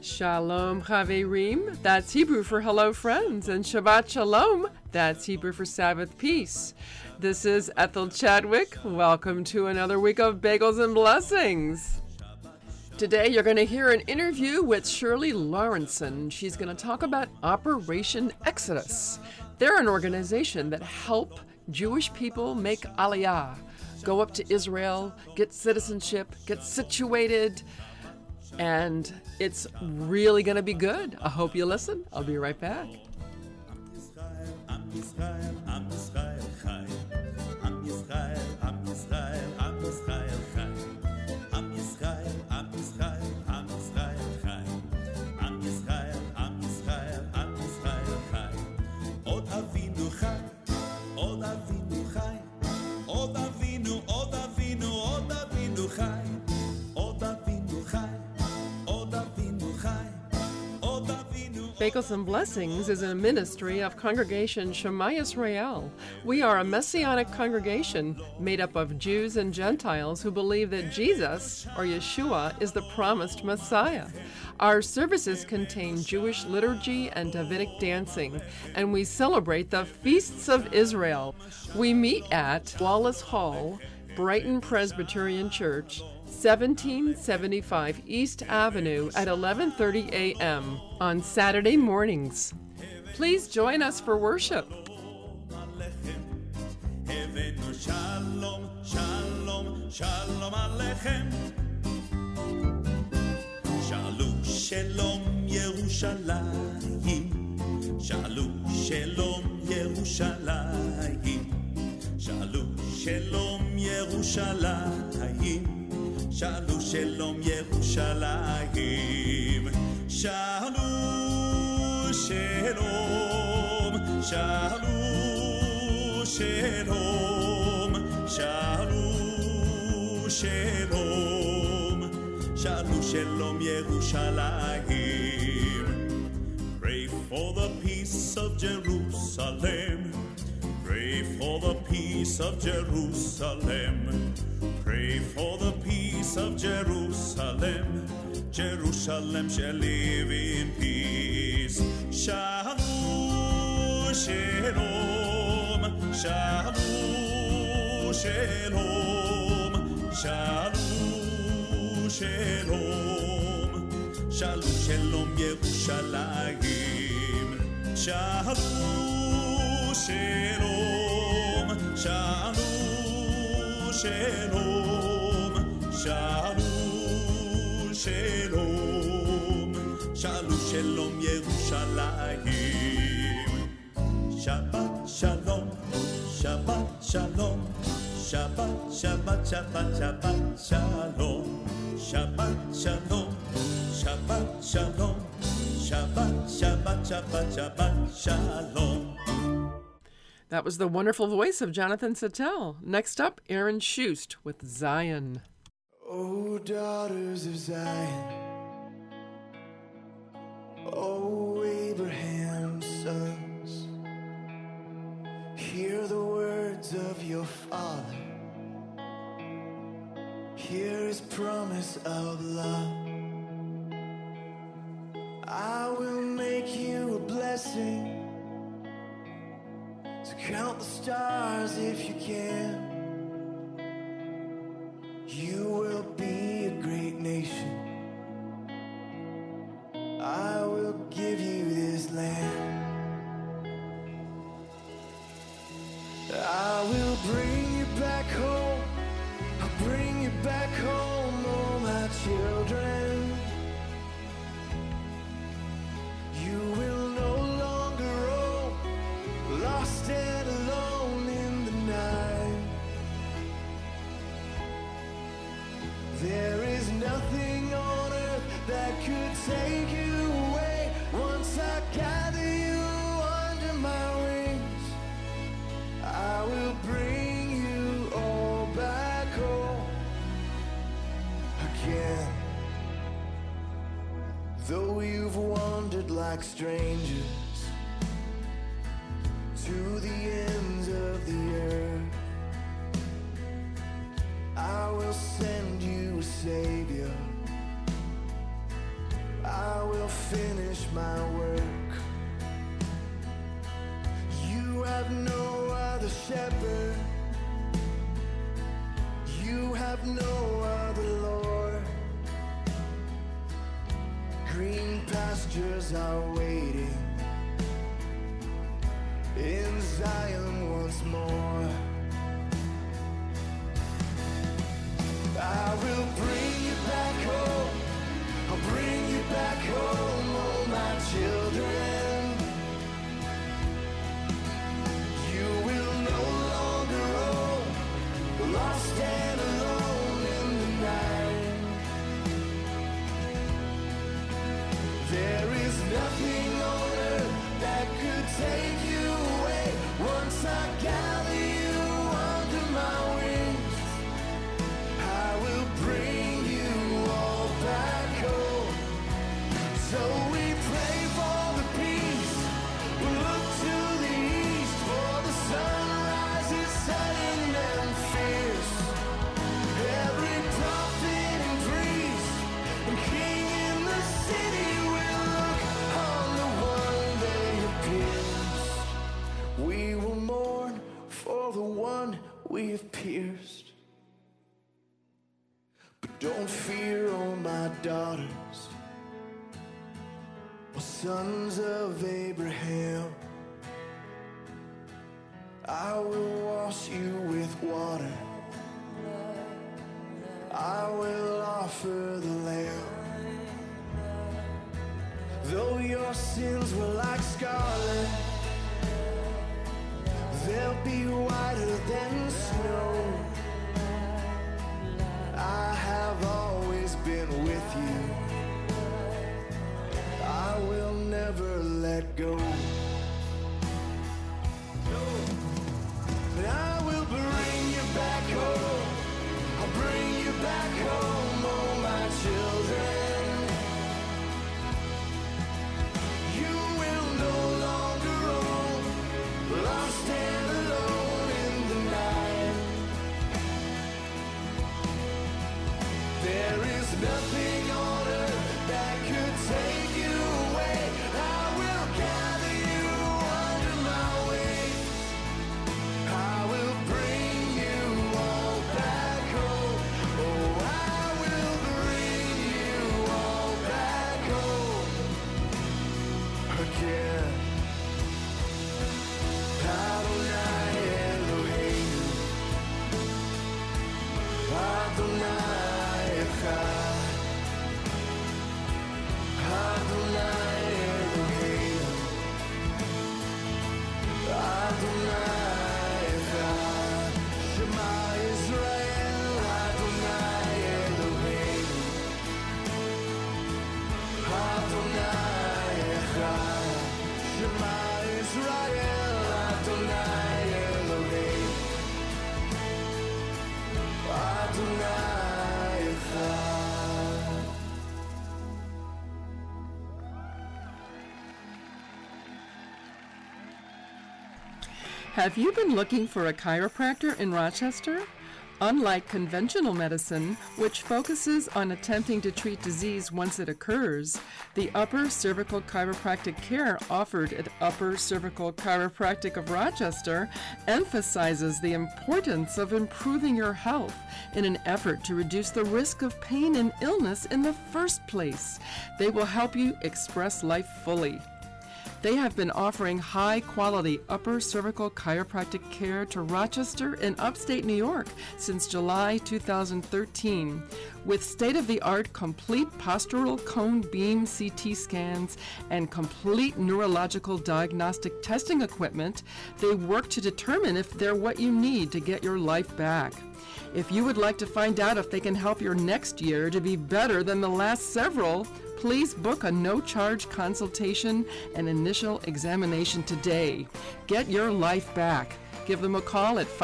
Shalom Chaverim, that's Hebrew for hello friends, and Shabbat Shalom, that's Hebrew for Sabbath peace. This is Ethel Chadwick. Welcome to another week of Bagels and Blessings. Today you're going to hear an interview with Shirley Lawrenson. She's going to talk about Operation Exodus. They're an organization that help Jewish people make Aliyah, go up to Israel, get citizenship, get situated, and it's really going to be good. I hope you listen. I'll be right back. Bagels and Blessings is a ministry of Congregation Shema Yisrael. We are a messianic congregation made up of Jews and Gentiles who believe that Jesus, or Yeshua, is the promised Messiah. Our services contain Jewish liturgy and Davidic dancing, and we celebrate the feasts of Israel. We meet at Wallace Hall, Brighton Presbyterian Church, 1775 East Avenue at 11:30 a.m. on Saturday mornings. Please join us for worship. Shalom Yerushalayim, Shalom Shalom Yerushalayim, Shalom Shalom Yerushalayim, Shalom Shalom Yerushalayim, Shalom Shalom, Shalom Shalom, Shalom Shalom, Shalom Shalom Yerushalayim. Pray for the peace of Jerusalem. Pray for the peace of Jerusalem. Pray for the peace of Jerusalem. Jerusalem shall live in peace. Shalom, shalom, shalom, shalom, shalom, shalom, shalom, shalom, Yerushalayim. Shalom, shalom, shalom, shalom, shalom, shalom, shalom, shalom, Yerushalayim. Shabbat shalom, Shabbat shalom, Shabbat, Shabbat, Shabbat, Shabbat shalom, Shabbat shalom, Shabbat shalom, Shabbat, Shabbat, Shabbat, Shabbat shalom. That was the wonderful voice of Jonathan Sattel. Next up, Aaron Shust with Zion. Oh, daughters of Zion, oh, Abraham's sons, hear the words of your father, hear his promise of love. I will make you a blessing, so count the stars if you can. You will be a great nation. I will give you this land. I will bring you back home. I'll bring you back home, oh my children. You will no longer roam, lost and alone in the night. There is nothing on earth that could take you away. Once I gather you under my wings, I will bring you all back home again. Though you've wandered like strangers to the ends of the earth, I will send you a Savior. I will finish my work. You have no other shepherd. You have no other Lord. Green pastures are waiting in Zion once more. I will bring you back home. I'll bring you back home, oh my children. You will no longer roam, lost and alone in the night. There is nothing on earth that could take you away. Once I gather you under my wings, I will bring you all back home. So we pray for the peace. We look to the east, for the sunrise is sudden and fierce. Every prophet and priest and king in the city will look on the one they have pierced. We will mourn for the one we have pierced. But don't fear, oh my daughters, oh sons of Abraham. I will wash you with water. I will offer the lamb. Though your sins were like scarlet, they'll be whiter than snow. I have always been with you. I will never let go. But I will bring you back home. I'll bring you back home, oh my children. You will no longer roam, lost and alone in the night. There is nothing on earth that could take you away. I will gather you under my wings. I will bring you all back home. Oh, I will bring you all back home again. Adonai Eloheinu, Adonai Echad, Adonai Eloheinu, Adonai Echad. Shema Israel, Adonai Eloheinu, Adonai Echad. Shema Israel, Adonai Eloheinu, Adonai Echad. Have you been looking for a chiropractor in Rochester? Unlike conventional medicine, which focuses on attempting to treat disease once it occurs, the Upper Cervical Chiropractic Care offered at Upper Cervical Chiropractic of Rochester emphasizes the importance of improving your health in an effort to reduce the risk of pain and illness in the first place. They will help you express life fully. They have been offering high-quality upper cervical chiropractic care to Rochester and upstate New York since July 2013. With state-of-the-art complete postural cone beam CT scans and complete neurological diagnostic testing equipment, they work to determine if they're what you need to get your life back. If you would like to find out if they can help your next year to be better than the last several, please book a no-charge consultation and initial examination today. Get your life back. Give them a call at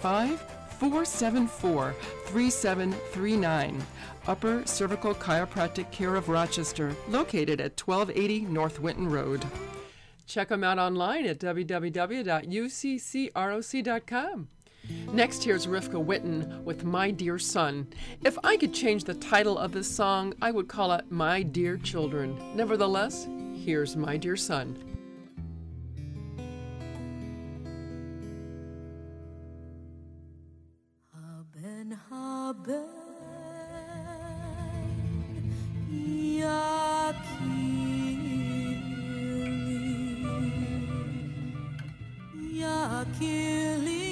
585-474-3739. Upper Cervical Chiropractic Care of Rochester, located at 1280 North Winton Road. Check them out online at www.uccroc.com. Next, here's Rivka Witten with My Dear Son. If I could change the title of this song, I would call it My Dear Children. Nevertheless, here's My Dear Son. Haben, Yakili,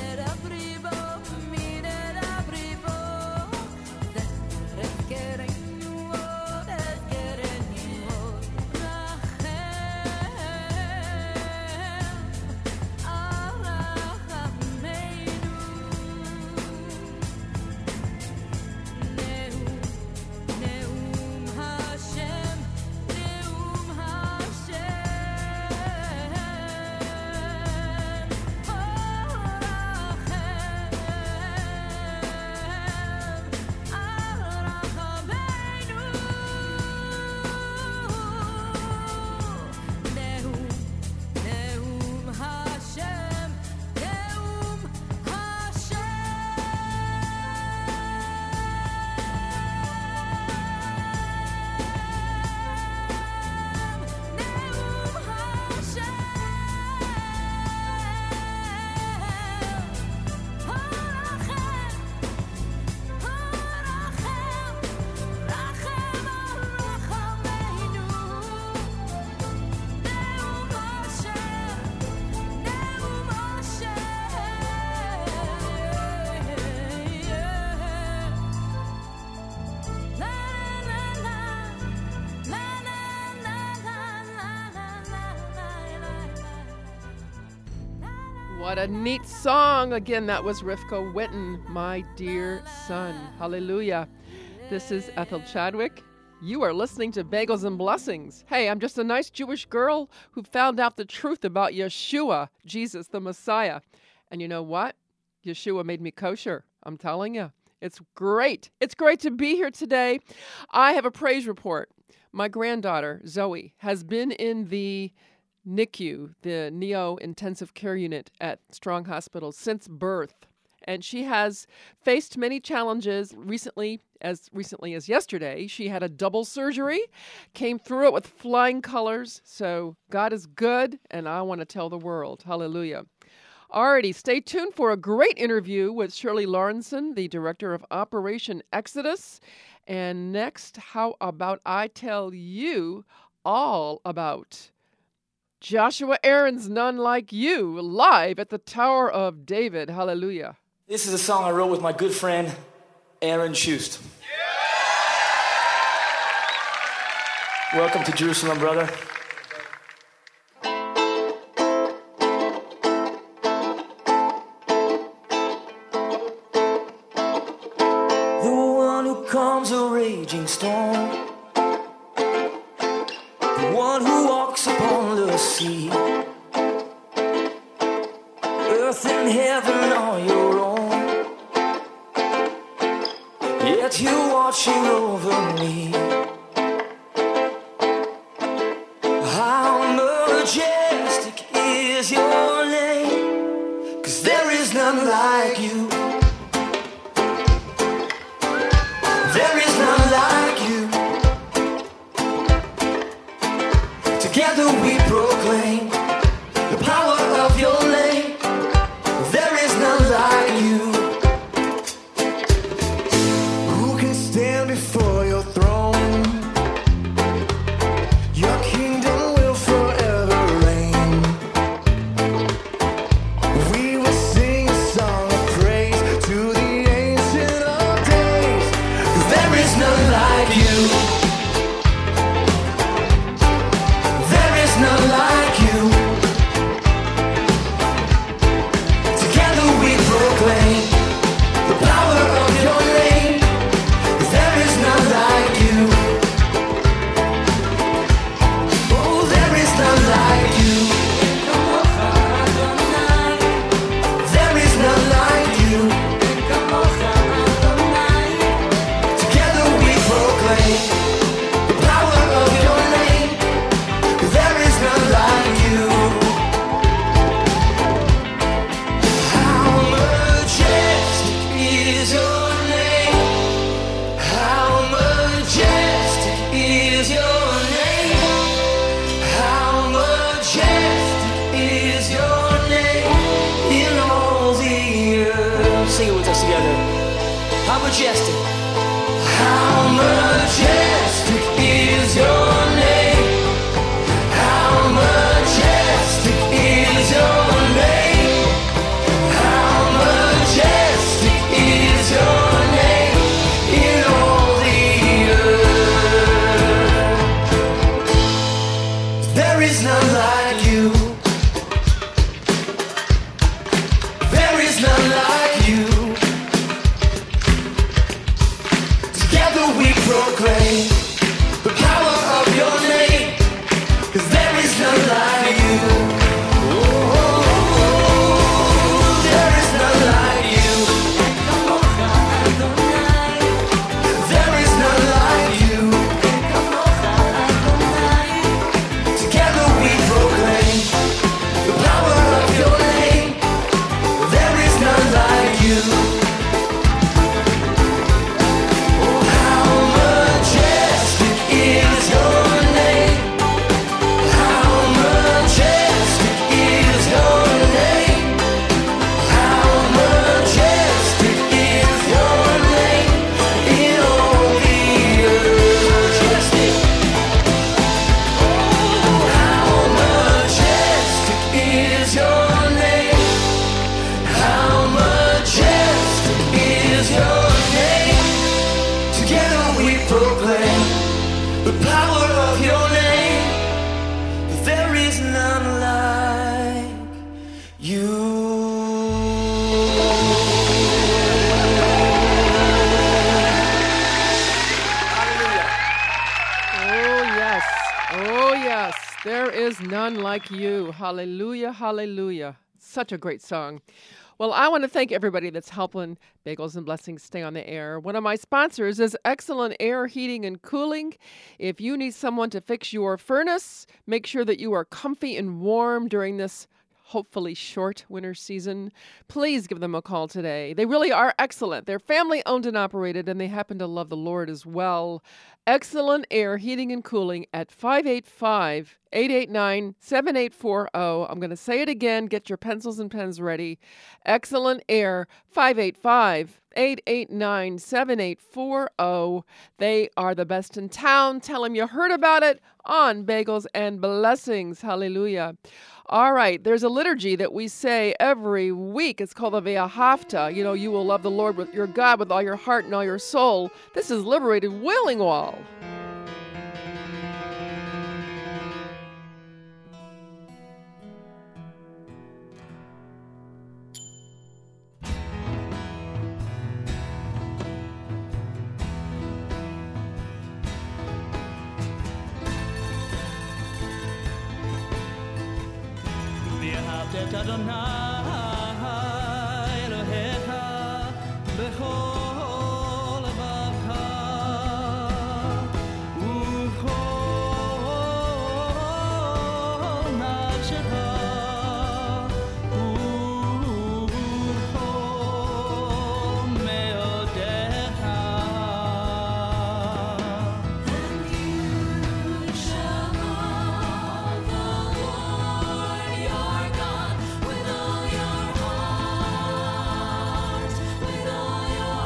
Getting What a neat song. Again, that was Rivka Witten, My Dear Son. Hallelujah. This is Ethel Chadwick. You are listening to Bagels and Blessings. Hey, I'm just a nice Jewish girl who found out the truth about Yeshua, Jesus, the Messiah. And you know what? Yeshua made me kosher. I'm telling you. It's great. It's great to be here today. I have a praise report. My granddaughter, Zoe, has been in the NICU, the Neo Intensive Care Unit at Strong Hospital, since birth. And she has faced many challenges recently as yesterday. She had a double surgery, came through it with flying colors. So God is good, and I want to tell the world. Hallelujah. Alrighty, stay tuned for a great interview with Shirley Lawrenson, the director of Operation Exodus. And next, how about I tell you all about Joshua Aaron's None Like You, live at the Tower of David. Hallelujah. This is a song I wrote with my good friend, Aaron Schust. Yeah! Welcome to Jerusalem, brother. The one who calms a raging storm, the one who walks upon the sea, earth and heaven are your own, yet you're watching over me. How majestic is your name, 'cause there is none like you. There is none like you. Together we proclaim the power of your name. There is none like you. Who can stand before your throne? Your kingdom will forever reign. We will sing a song of praise to the ancient of days. 'Cause there is none like you. There is none like you. Together we proclaim the power of your name. 'Cause there is none like you. Oh, there is none like you. There is none like you. Together we proclaim the power of your name. 'Cause there is none like you. How majestic is your name. How majestic is your name. How majestic is your name in all the earth. Sing it with us together. How majestic. How majestic is your name. How majestic is your name. How majestic is your name in all the earth. There is none like you. There is none like you. Together we proclaim Oh, yes, there is none like you. Hallelujah, hallelujah. Such a great song. Well, I want to thank everybody that's helping Bagels and Blessings stay on the air. One of my sponsors is Excellent Air Heating and Cooling. If you need someone to fix your furnace, make sure that you are comfy and warm during this hopefully short winter season, please give them a call today. They really are excellent. They're family owned and operated, and they happen to love the Lord as well. Excellent Air Heating and Cooling at 585-889-7840. I'm going to say it again. Get your pencils and pens ready. Excellent Air, 585-889-7840. They are the best in town. Tell them you heard about it on Bagels and Blessings. Hallelujah. All right, there's a liturgy that we say every week. It's called the Ve'ahavta. You know, you will love the Lord with your God with all your heart and all your soul. This is Liberated Willingwall. את אדוני אלוהיך בכל לבבך ובכל נפשך ובכל מאודך. And you shall love the Lord your God with all your heart, with all your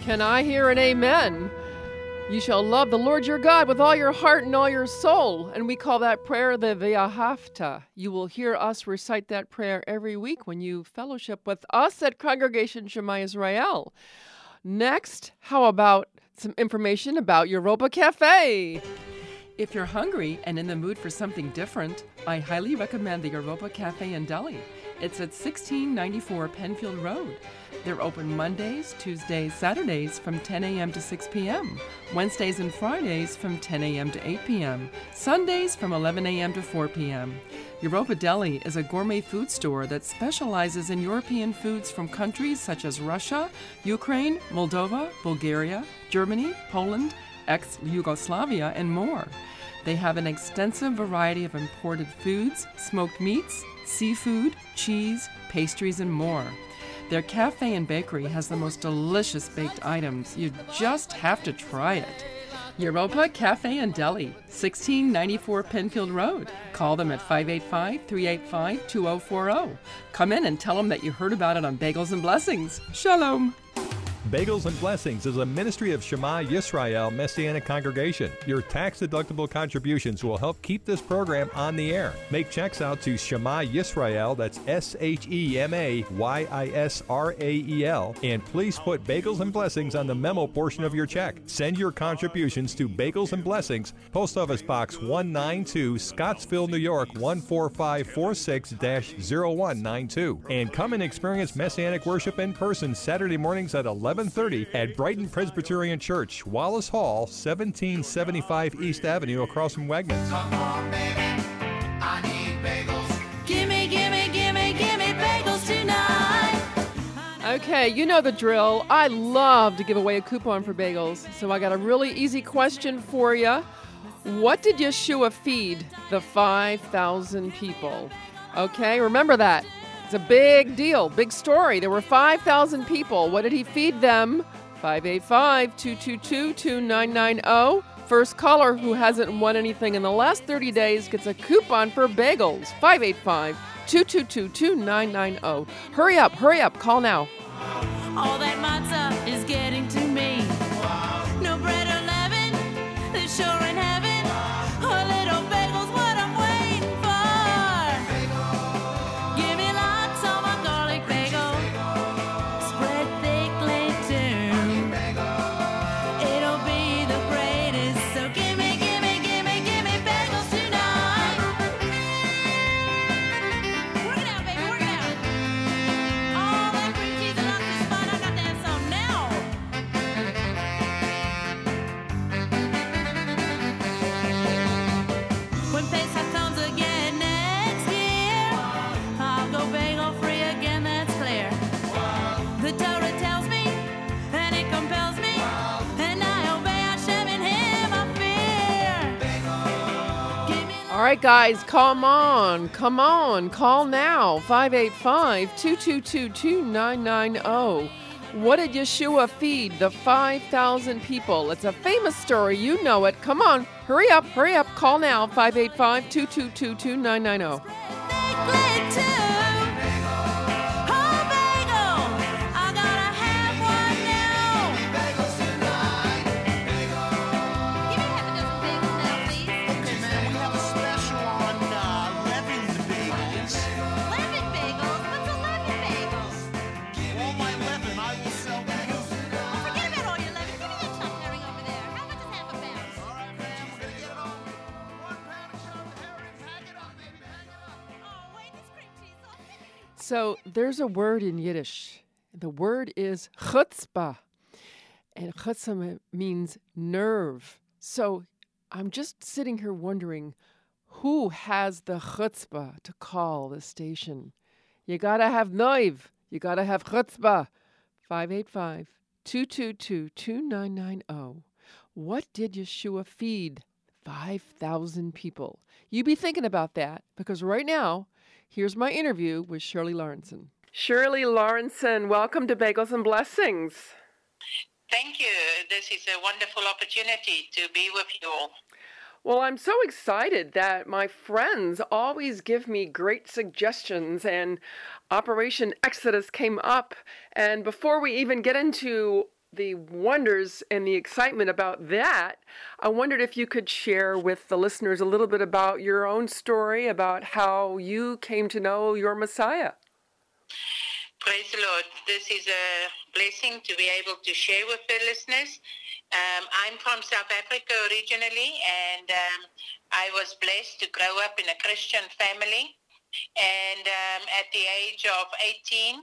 Can I hear an amen? You shall love the Lord your God with all your heart and all your soul. And we call that prayer the Ve'ahavta. You will hear us recite that prayer every week when you fellowship with us at Congregation Shema Israel. Next, how about some information about Europa Cafe? If you're hungry and in the mood for something different, I highly recommend the Europa Cafe in Delhi. It's at 1694 Penfield Road. They're open Mondays, Tuesdays, Saturdays from 10 a.m. to 6 p.m., Wednesdays and Fridays from 10 a.m. to 8 p.m., Sundays from 11 a.m. to 4 p.m. Europa Deli is a gourmet food store that specializes in European foods from countries such as Russia, Ukraine, Moldova, Bulgaria, Germany, Poland, ex-Yugoslavia, and more. They have an extensive variety of imported foods, smoked meats, seafood, cheese, pastries, and more. Their cafe and bakery has the most delicious baked items. You just have to try it. Europa Cafe and Deli, 1694 Penfield Road. Call them at 585-385-2040. Come in and tell them that you heard about it on Bagels and Blessings. Shalom. Bagels and Blessings is a ministry of Shema Yisrael Messianic Congregation. Your tax-deductible contributions will help keep this program on the air. Make checks out to Shema Yisrael, that's SHEMAYISRAEL, and please put Bagels and Blessings on the memo portion of your check. Send your contributions to Bagels and Blessings, Post Office Box 192, Scottsville, New York 14546-0192. And come and experience Messianic worship in person Saturday mornings at 11:30 at Brighton Presbyterian Church, Wallace Hall, 1775 East Avenue, across from Wegmans. Come on, baby, I need bagels. Gimme, gimme, gimme, gimme bagels tonight. Okay, you know the drill. I love to give away a coupon for bagels, so I got a really easy question for you. What did Yeshua feed the 5,000 people? Okay, remember that. It's a big deal, big story. There were 5,000 people. What did he feed them? 585-222-2990. First caller who hasn't won anything in the last 30 days gets a coupon for bagels. 585-222-2990. Hurry up, call now. All that matzah is getting to me. No bread or leaven, that's sure in heaven. A little bagel's what I'm waiting for. Give me lots of a garlic bagel, spread thickly too. It'll be the greatest, so gimme, gimme, gimme, gimme bagels tonight. Work it out, baby, work it out. All that cream cheese and lots of fun, I got to have some now. When Pesach comes again next year, I'll go bagel free again, that's clear. The Torah tells me, and it compels me, and I obey Hashem in Him I fear. Give me All right, guys, come on, call now. 585-222-2990. What did Yeshua feed the 5,000 people? It's a famous story. You know it. Come on, hurry up, call now. 585-222-2990. thickly too. Oh, bagel, I gotta have one now. Bagels tonight. Give me half a dozen bagels now, please. Okay, man, we have a special on leavened bagels. Lemon bagels? What's a lemon bagel? All my leaven, I will sell bagels. Forget about all your lemon. Give me that chopped herring over there. How much is half a pound? All right, man, we're gonna get it on. 1 pound of chopped herring. Hang it up, baby, hang it up. Oh, wait, this cream cheese. Oh, So there's a word in Yiddish. The word is chutzpah. And chutzpah means nerve. So I'm just sitting here wondering, who has the chutzpah to call the station? You gotta have noiv. You gotta have chutzpah. 585-222-2990. What did Yeshua feed 5,000 people? You be thinking about that, because right now, here's my interview with Shirley Lawrenson. Shirley Lawrenson, welcome to Bagels and Blessings. Thank you. This is a wonderful opportunity to be with you all. Well, I'm so excited that my friends always give me great suggestions, and Operation Exodus came up. And before we even get into the wonders and the excitement about that, I wondered if you could share with the listeners a little bit about your own story, about how you came to know your Messiah. Praise the Lord. This is a blessing to be able to share with the listeners. I'm from South Africa originally, and I was blessed to grow up in a Christian family. And at the age of 18,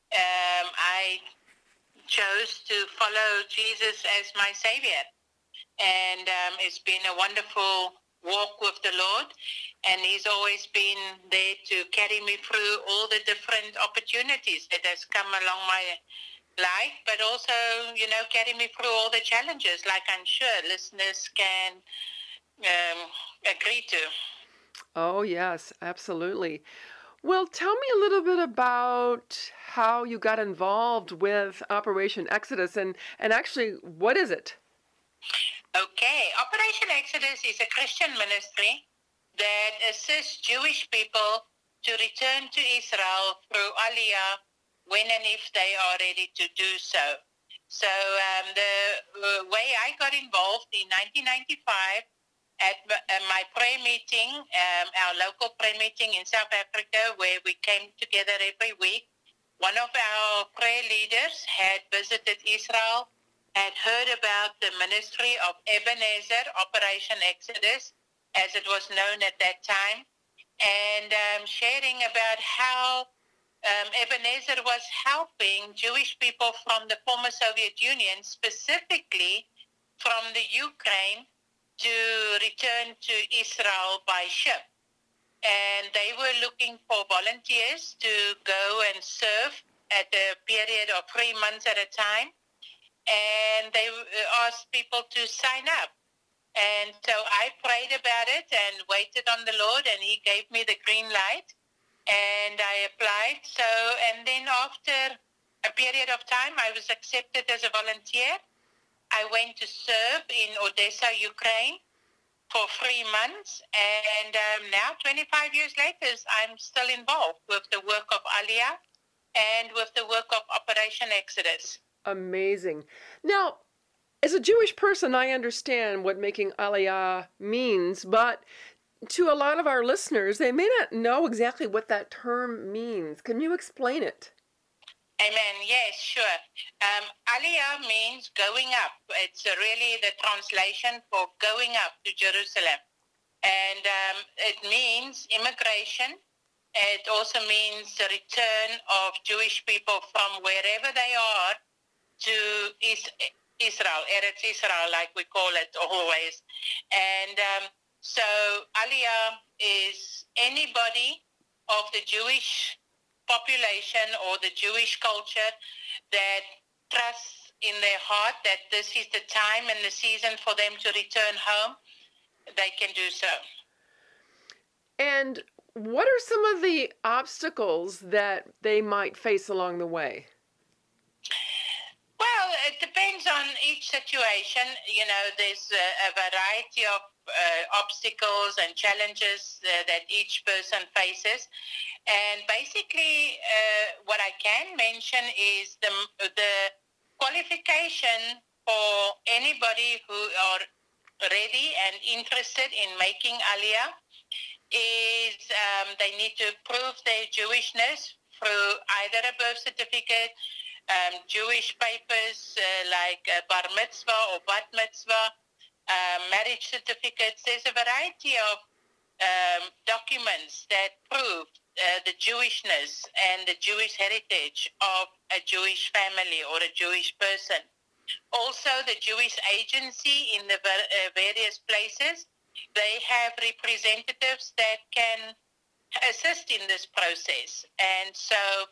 I chose to follow Jesus as my Savior. And it's been a wonderful walk with the Lord. And He's always been there to carry me through all the different opportunities that has come along my life, but also, carry me through all the challenges, like I'm sure listeners can agree to. Oh, yes, absolutely. Well, tell me a little bit about how you got involved with Operation Exodus, and actually, what is it? Okay, Operation Exodus is a Christian ministry that assists Jewish people to return to Israel through Aliyah when and if they are ready to do so. So the way I got involved in 1995 at my prayer meeting, our local prayer meeting in South Africa, where we came together every week, one of our prayer leaders had visited Israel, had heard about the ministry of Ebenezer, Operation Exodus, as it was known at that time, and sharing about how Ebenezer was helping Jewish people from the former Soviet Union, specifically from the Ukraine, to return to Israel by ship. And they were looking for volunteers to go and serve at a period of 3 months at a time. And they asked people to sign up. And so I prayed about it and waited on the Lord, and He gave me the green light, and I applied. So, and then after a period of time, I was accepted as a volunteer. I went to serve in Odessa, Ukraine for 3 months, and now, 25 years later, I'm still involved with the work of Aliyah and with the work of Operation Exodus. Amazing. Now, as a Jewish person, I understand what making Aliyah means, but to a lot of our listeners, they may not know exactly what that term means. Can you explain it? Amen. Yes, sure. Aliyah means going up. It's really the translation for going up to Jerusalem. And it means immigration. It also means the return of Jewish people from wherever they are to Israel, Eretz Israel, like we call it always. And so Aliyah is anybody of the Jewish population or the Jewish culture that trusts in their heart that this is the time and the season for them to return home, they can do so. And what are some of the obstacles that they might face along the way? Well, it depends on each situation. There's a variety of obstacles and challenges that each person faces. And basically, what I can mention is the qualification for anybody who are ready and interested in making Aliyah is they need to prove their Jewishness through either a birth certificate, Jewish papers like bar mitzvah or bat mitzvah, marriage certificates. There's a variety of documents that prove the Jewishness and the Jewish heritage of a Jewish family or a Jewish person. Also, the Jewish agency in the various places, they have representatives that can assist in this process. And so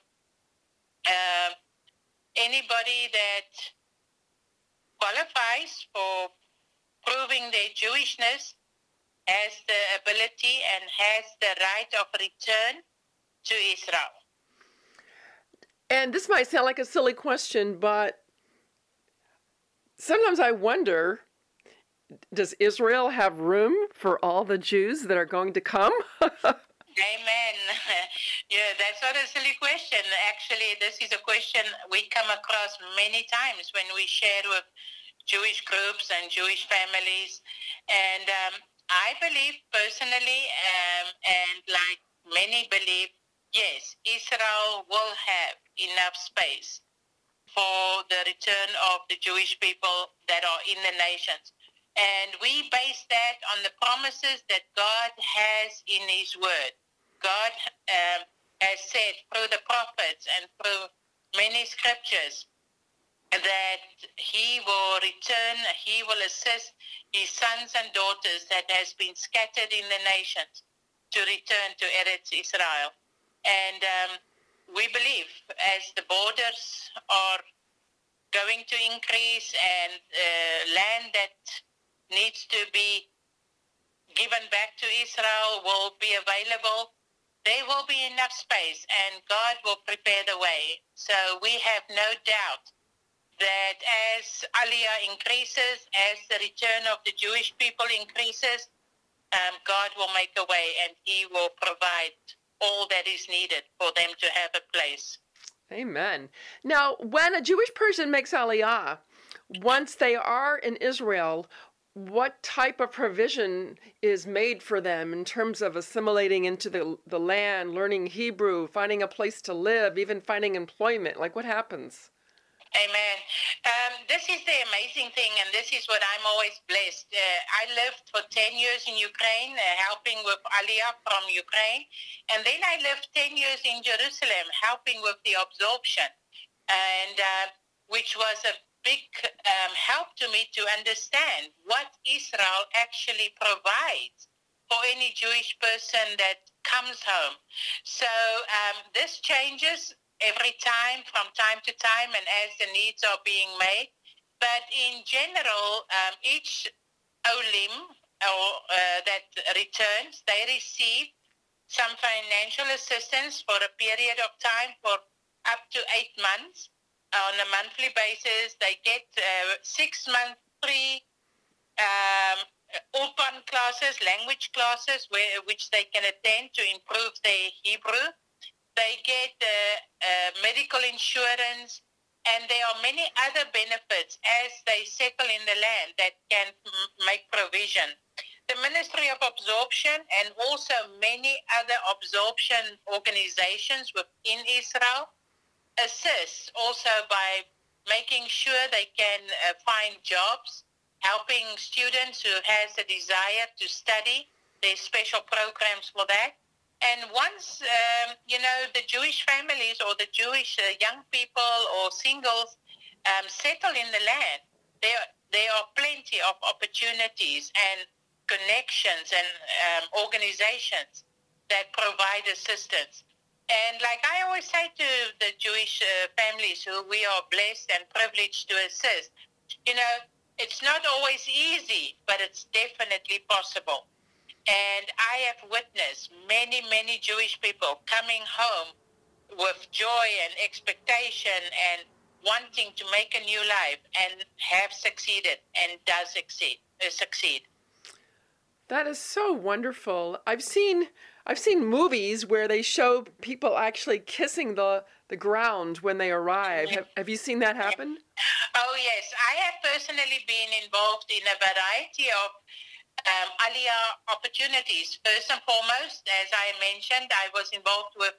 anybody that qualifies for proving their Jewishness has the ability and has the right of return to Israel. And this might sound like a silly question, but sometimes I wonder, does Israel have room for all the Jews that are going to come? Amen. Yeah, that's not a silly question. Actually, this is a question we come across many times when we share with Jewish groups and Jewish families. And I believe personally, and like many believe, yes, Israel will have enough space for the return of the Jewish people that are in the nations. And we base that on the promises that God has in his word. God has said through the prophets and through many scriptures that he will return, he will assist his sons and daughters that has been scattered in the nations to return to Eretz Israel. And we believe as the borders are going to increase and land that needs to be given back to Israel will be available, there will be enough space and God will prepare the way. So we have no doubt that as Aliyah increases, as the return of the Jewish people increases, God will make a way and he will provide all that is needed for them to have a place. Amen. Now, when a Jewish person makes Aliyah, once they are in Israel, what type of provision is made for them in terms of assimilating into the land, learning Hebrew, finding a place to live, even finding employment? Like, what happens? Amen. This is the amazing thing, and this is what I'm always blessed. I lived for 10 years in Ukraine, helping with Aliyah from Ukraine, and then I lived 10 years in Jerusalem, helping with the absorption, and which was a big help to me to understand what Israel actually provides for any Jewish person that comes home. So this changes every time, from time to time, and as the needs are being made. But in general, each olim that returns, they receive some financial assistance for a period of time for up to 8 months. On a monthly basis, they get 6 months free Ulpan classes, language classes, which they can attend to improve their Hebrew. They get medical insurance, and there are many other benefits as they settle in the land that can make provision. The Ministry of Absorption and also many other absorption organizations within Israel assist also by making sure they can find jobs, helping students who has a desire to study. There's special programs for that. And once, the Jewish families or the Jewish young people or singles settle in the land, there are plenty of opportunities and connections and organizations that provide assistance. And like I always say to the Jewish families who we are blessed and privileged to assist, it's not always easy, but it's definitely possible. And I have witnessed many, many Jewish people coming home with joy and expectation and wanting to make a new life and have succeeded and does succeed. That is so wonderful. I've seen movies where they show people actually kissing the ground when they arrive. Have you seen that happen? Oh, yes. I have personally been involved in a variety of Aliyah opportunities. First and foremost, as I mentioned, I was involved with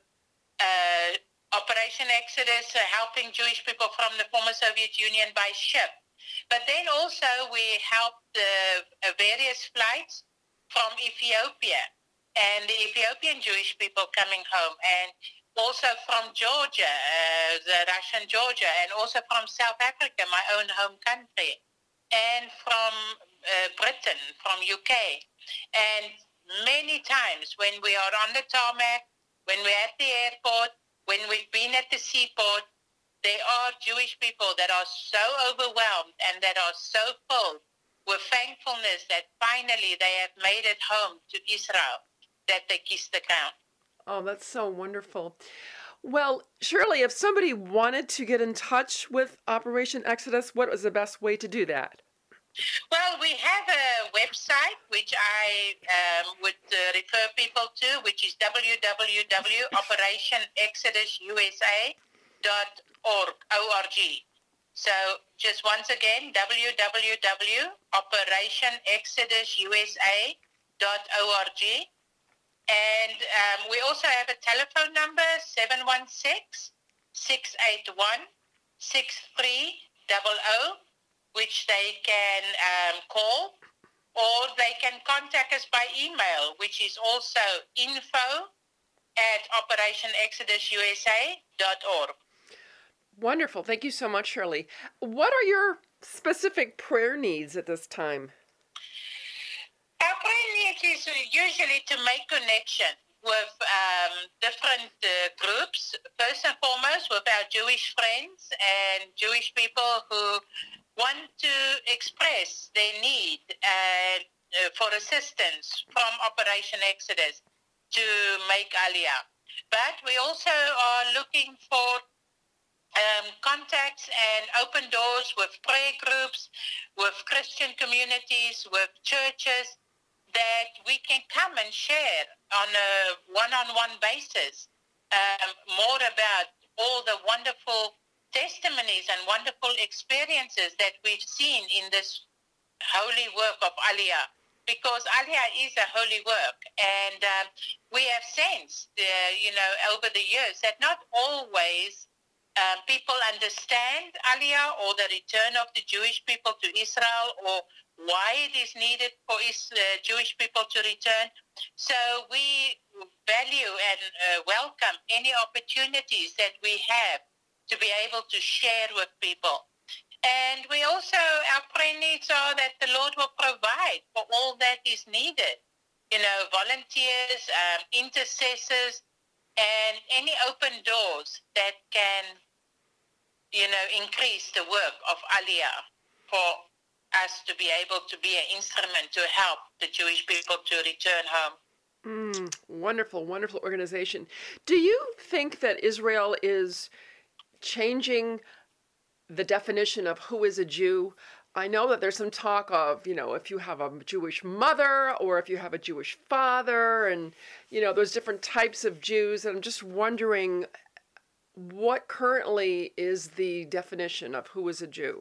Operation Exodus, helping Jewish people from the former Soviet Union by ship. But then also we helped various flights from Ethiopia and the Ethiopian Jewish people coming home, and also from Georgia, the Russian Georgia, and also from South Africa, my own home country, and from Britain, from UK. And many times when we are on the tarmac, when we're at the airport, when we've been at the seaport, there are Jewish people that are so overwhelmed and that are so full with thankfulness that finally they have made it home to Israel, that they kiss the ground. Oh, that's so wonderful. Well, Shirley, if somebody wanted to get in touch with Operation Exodus, what was the best way to do that? Well, we have a website, which I would refer people to, which is www.operationexodususa.org. So just once again, www.operationexodususa.org. And we also have a telephone number, 716-681-6300, which they can call, or they can contact us by email, which is also info@operationexodususa.org. Wonderful. Thank you so much, Shirley. What are your specific prayer needs at this time? Our prayer needs is usually to make connection with different groups, first and foremost with our Jewish friends and Jewish people who want to express their need for assistance from Operation Exodus to make Aliyah. But we also are looking for contacts and open doors with prayer groups, with Christian communities, with churches, that we can come and share on a one-on-one basis more about all the wonderful testimonies and wonderful experiences that we've seen in this holy work of Aliyah. Because Aliyah is a holy work, and we have sensed, over the years that not always people understand Aliyah or the return of the Jewish people to Israel, or why it is needed for Jewish people to return. So we value and welcome any opportunities that we have to be able to share with people. And we also, our prayer needs are that the Lord will provide for all that is needed. Volunteers, intercessors, and any open doors that can, increase the work of Aliyah for us to be able to be an instrument to help the Jewish people to return home. Wonderful, wonderful organization. Do you think that Israel is changing the definition of who is a Jew? I know that there's some talk of, if you have a Jewish mother or if you have a Jewish father, and, there's different types of Jews. And I'm just wondering, what currently is the definition of who is a Jew?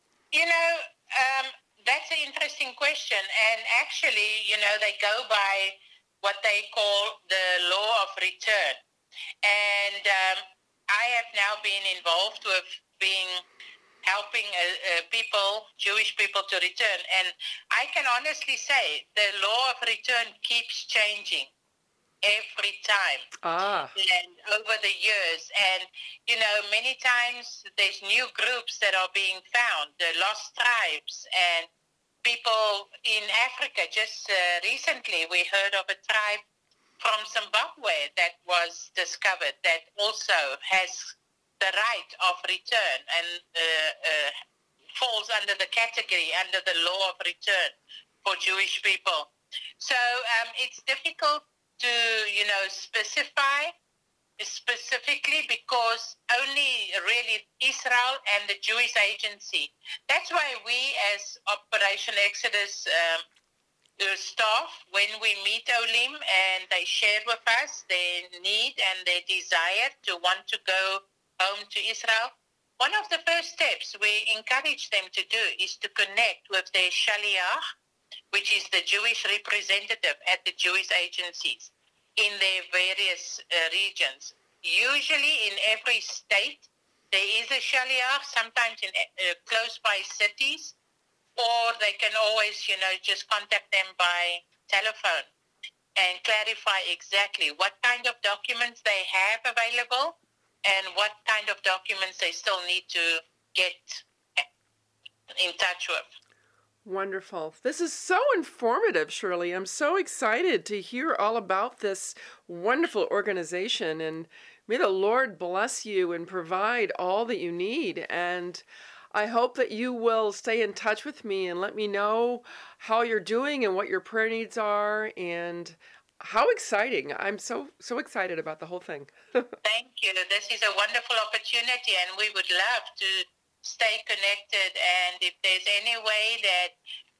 That's an interesting question. And actually, they go by what they call the law of return. And I have now been involved with helping Jewish people to return. And I can honestly say the law of return keeps changing every time. And over the years. And, many times there's new groups that are being found, the lost tribes, and people in Africa. Just recently we heard of a tribe from Zimbabwe that was discovered that also has the right of return and falls under the category, under the law of return for Jewish people. So it's difficult to, specify specifically, because only really Israel and the Jewish Agency. That's why we as Operation Exodus staff, when we meet Olim and they share with us their need and their desire to want to go home to Israel, one of the first steps we encourage them to do is to connect with their Shaliach, which is the Jewish representative at the Jewish agencies in their various regions. Usually in every state, there is a Shaliach, sometimes in close by cities, or they can always, just contact them by telephone and clarify exactly what kind of documents they have available and what kind of documents they still need to get in touch with. Wonderful. This is so informative, Shirley. I'm so excited to hear all about this wonderful organization, and may the Lord bless you and provide all that you need. And I hope that you will stay in touch with me and let me know how you're doing and what your prayer needs are, and how exciting. I'm so excited about the whole thing. Thank you. This is a wonderful opportunity, and we would love to stay connected. And if there's any way that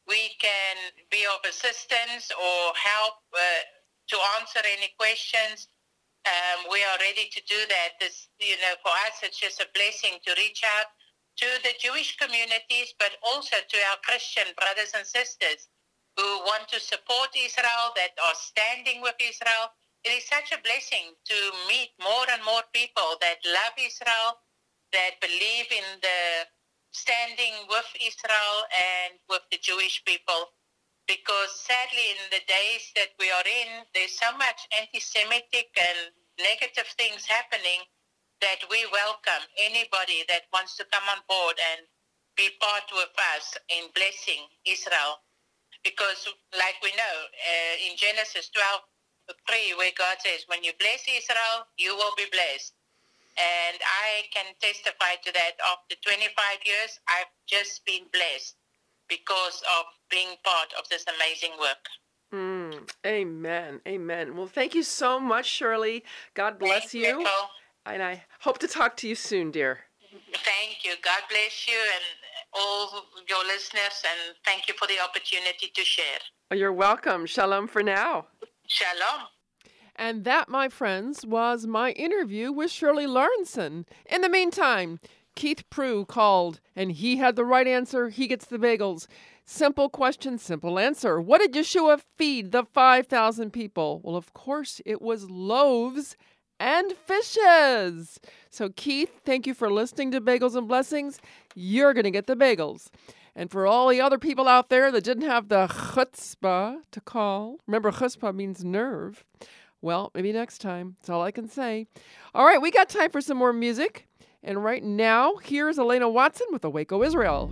we can be of assistance or help to answer any questions, we are ready to do that. This, for us, it's just a blessing to reach out to the Jewish communities, but also to our Christian brothers and sisters who want to support Israel, that are standing with Israel. It is such a blessing to meet more and more people that love Israel, that believe in the standing with Israel and with the Jewish people. Because sadly, in the days that we are in, there's so much anti-Semitic and negative things happening that we welcome anybody that wants to come on board and be part with us in blessing Israel. Because like we know, in Genesis 12:3, where God says, when you bless Israel, you will be blessed. And I can testify to that. After 25 years, I've just been blessed because of being part of this amazing work. Amen. Amen. Well, thank you so much, Shirley. God bless you. Nicole. And I hope to talk to you soon, dear. Thank you. God bless you and all your listeners, and thank you for the opportunity to share. You're welcome. Shalom for now. Shalom. And that, my friends, was my interview with Shirley Lawrenson. In the meantime, Keith Prue called, and he had the right answer. He gets the bagels. Simple question, simple answer. What did Yeshua feed the 5,000 people? Well, of course, it was loaves and fishes. So, Keith, thank you for listening to Bagels and Blessings. You're going to get the bagels. And for all the other people out there that didn't have the chutzpah to call, remember, chutzpah means nerve. Well, maybe next time. That's all I can say. All right, we got time for some more music. And right now, here's Elena Watson with Awake, O Israel.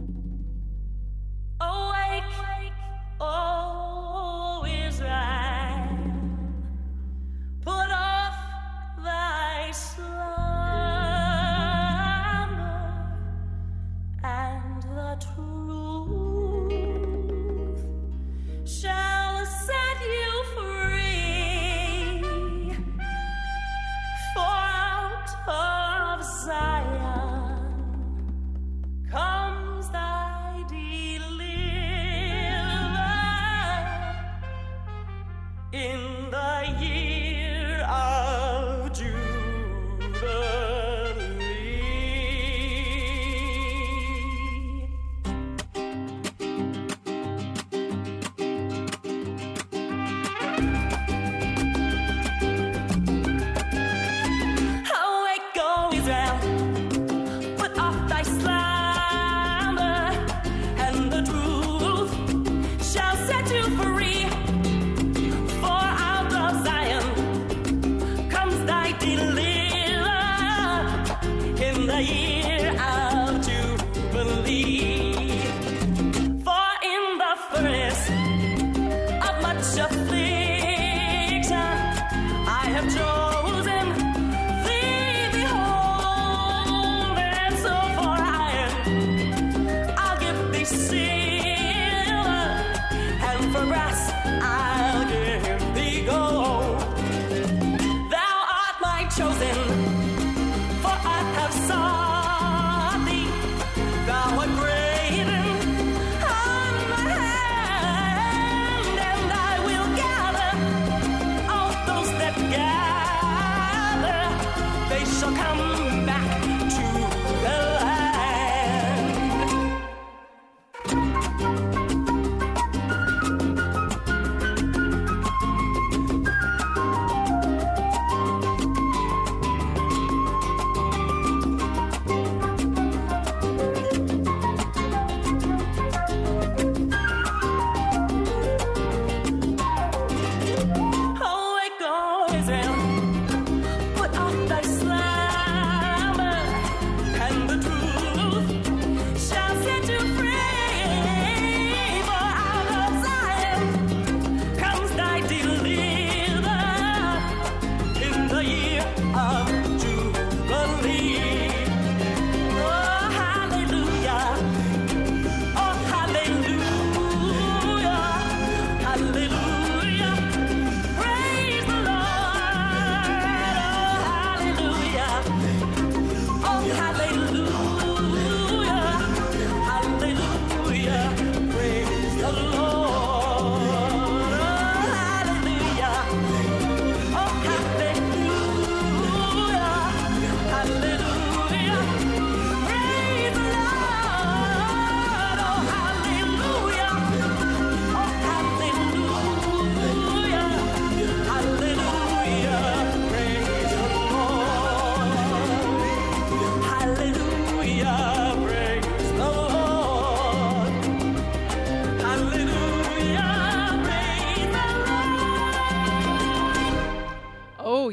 Awake, O Israel, put off thy slumber, and the truth shall set you free. For out of Zion comes thy deliverer in the year of Jubilee. Awake, O Israel, put off thy slumber, and the truth shall set you free. For out of Zion comes thy deliverer in the year of Jubilee. For in the furnace of much affliction I have chosen thee, behold, and so for iron I'll give thee silver, and for brass I'll give thee gold. Thou art my chosen, for I have sought thee. Thou art graven on my hand, and I will gather all those that gather. They shall come back to the land.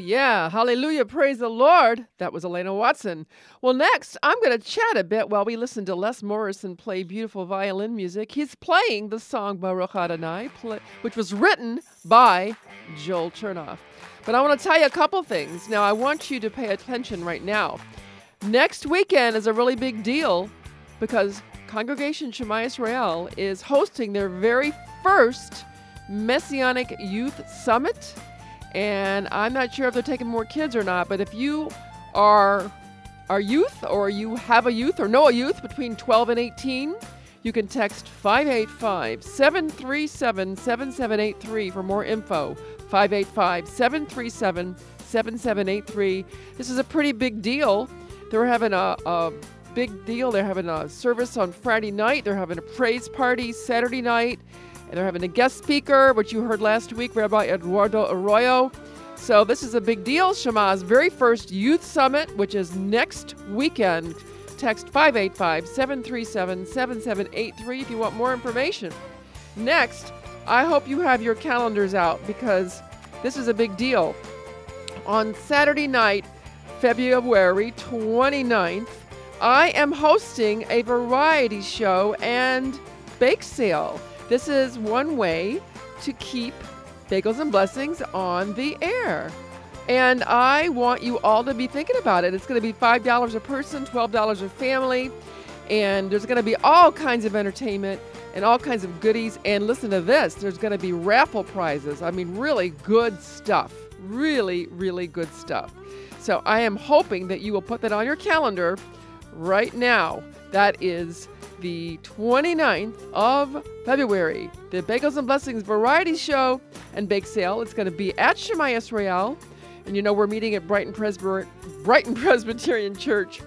Yeah, hallelujah, praise the Lord. That was Elena Watson. Well, next, I'm going to chat a bit while we listen to Les Morrison play beautiful violin music. He's playing the song Baruch Adonai, which was written by Joel Chernoff. But I want to tell you a couple things. Now, I want you to pay attention right now. Next weekend is a really big deal because Congregation Shema Israel is hosting their very first Messianic Youth Summit. And I'm not sure if they're taking more kids or not, but if you are youth or you have a youth or know a youth between 12 and 18, you can text 585-737-7783 for more info. 585-737-7783. This is a pretty big deal. They're having a big deal. They're having a service on Friday night. They're having a praise party Saturday night. And they're having a guest speaker, which you heard last week, Rabbi Eduardo Arroyo. So this is a big deal. Shema's very first youth summit, which is next weekend. Text 585-737-7783 if you want more information. Next, I hope you have your calendars out because this is a big deal. On Saturday night, February 29th, I am hosting a variety show and bake sale. This is one way to keep Bagels and Blessings on the air. And I want you all to be thinking about it. It's going to be $5 a person, $12 a family. And there's going to be all kinds of entertainment and all kinds of goodies. And listen to this. There's going to be raffle prizes. I mean, really good stuff. Really, really good stuff. So I am hoping that you will put that on your calendar right now. That is the 29th of February, the Bagels and Blessings Variety Show and Bake Sale. It's going to be at Shema Yisrael. And you know, we're meeting at Brighton Presbyterian Church,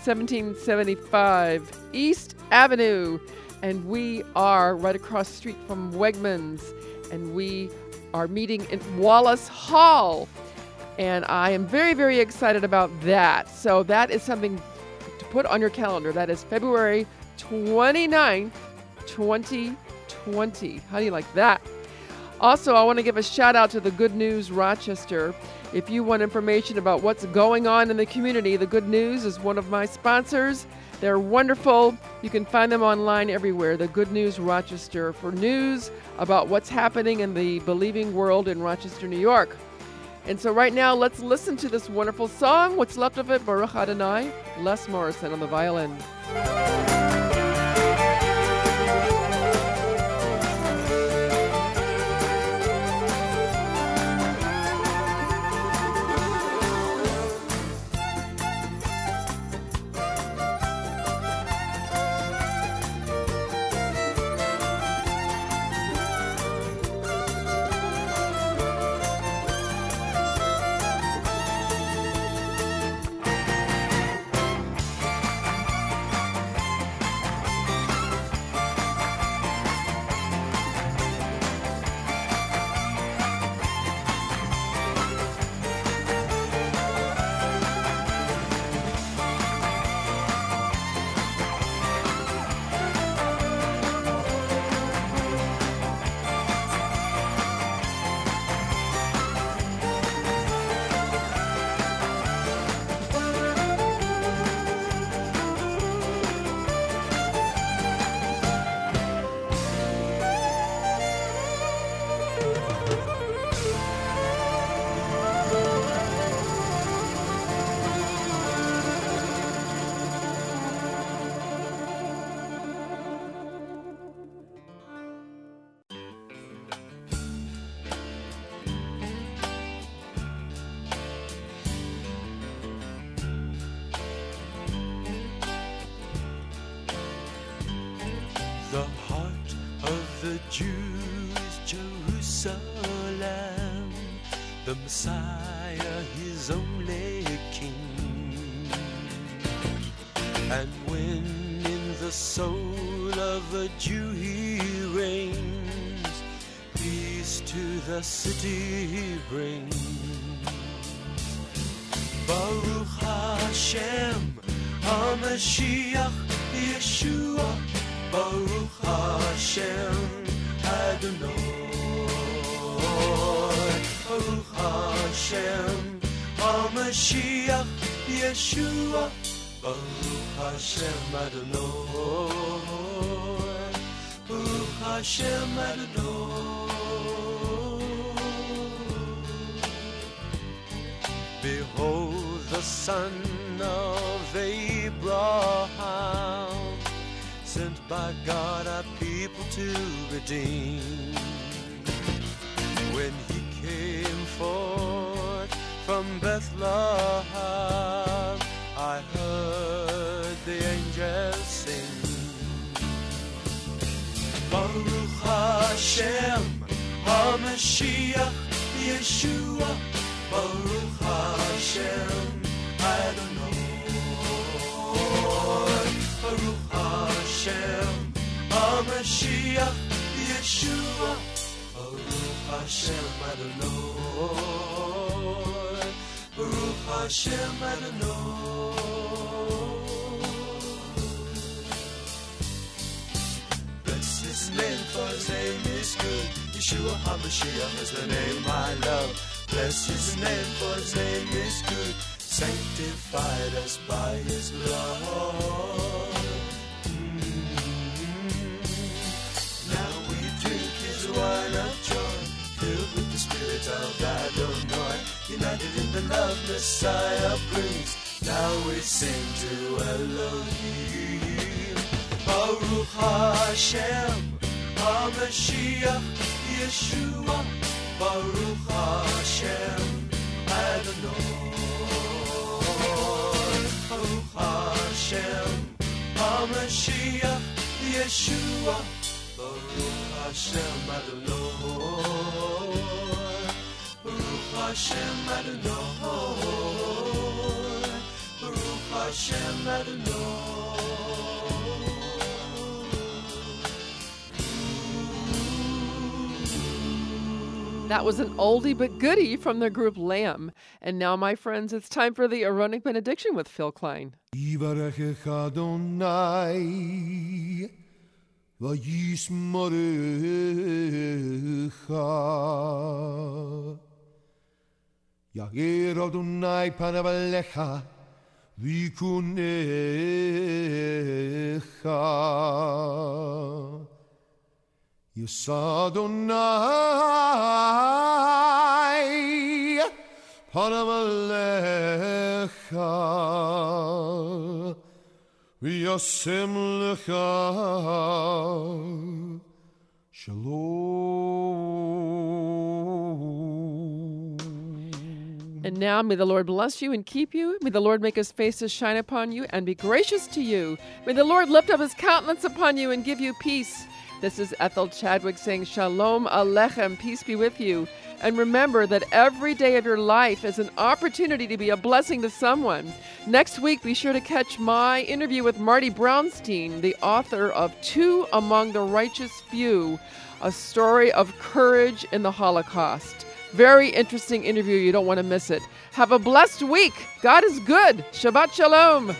1775 East Avenue. And we are right across the street from Wegmans. And we are meeting in Wallace Hall. And I am very, very excited about that. So that is something to put on your calendar. That is February 29th, 2020. How do you like that? Also, I want to give a shout out to the Good News Rochester. If you want information about what's going on in the community, the Good News is one of my sponsors. They're wonderful. You can find them online everywhere, the Good News Rochester, for news about what's happening in the believing world in Rochester, New York. And so right now, let's listen to this wonderful song, what's left of it, Baruch Adonai, Les Morrison on the violin. The heart of the Jews, Jerusalem, the Messiah, his only King. And when in the soul of a Jew he reigns, peace to the city he brings. Baruch Hashem, HaMashiach, Yeshua, Baruch Hashem Adonai, Baruch Hashem HaMashiach Yeshua, Baruch Hashem Adonai, Baruch Hashem Adonai. Behold the Son of Abraham, sent by God our people to redeem. When he came forth from Bethlehem, I heard the angels sing. Baruch Hashem, HaMashiach Yeshua, Baruch Hashem Adonai, Baruch Hashem HaMashiach Yeshua, Baruch Hashem Adonai, Baruch Hashem Adonai. Bless his name, for his name is good. Yeshua HaMashiach is the name I love. Bless his name, for his name is good. Sanctified us by his blood. Now we drink his wine of joy, filled with the spirit of Adonai, united in the love Messiah brings. Now we sing to Elohim. Baruch Hashem, HaMashiach Yeshua, Baruch Hashem Adonai, Baruch Hashem HaMashiach Yeshua, Baruch Hashem Adonai, Baruch Hashem Adonai, Baruch Hashem Adonai. That was an oldie but goodie from the group Lamb. And now, my friends, it's time for the Aaronic Benediction with Phil Klein. Yivarech Adonai v'yismorecha, Yagir Adonai panav alecha v'yikunecha, Yisadonai panav alecha v'yasem lecha shalom. And now may the Lord bless you and keep you. May the Lord make his face to shine upon you and be gracious to you. May the Lord lift up his countenance upon you and give you peace. This is Ethel Chadwick saying Shalom Aleichem, peace be with you. And remember that every day of your life is an opportunity to be a blessing to someone. Next week, be sure to catch my interview with Marty Brownstein, the author of Two Among the Righteous Few, a story of courage in the Holocaust. Very interesting interview. You don't want to miss it. Have a blessed week. God is good. Shabbat Shalom.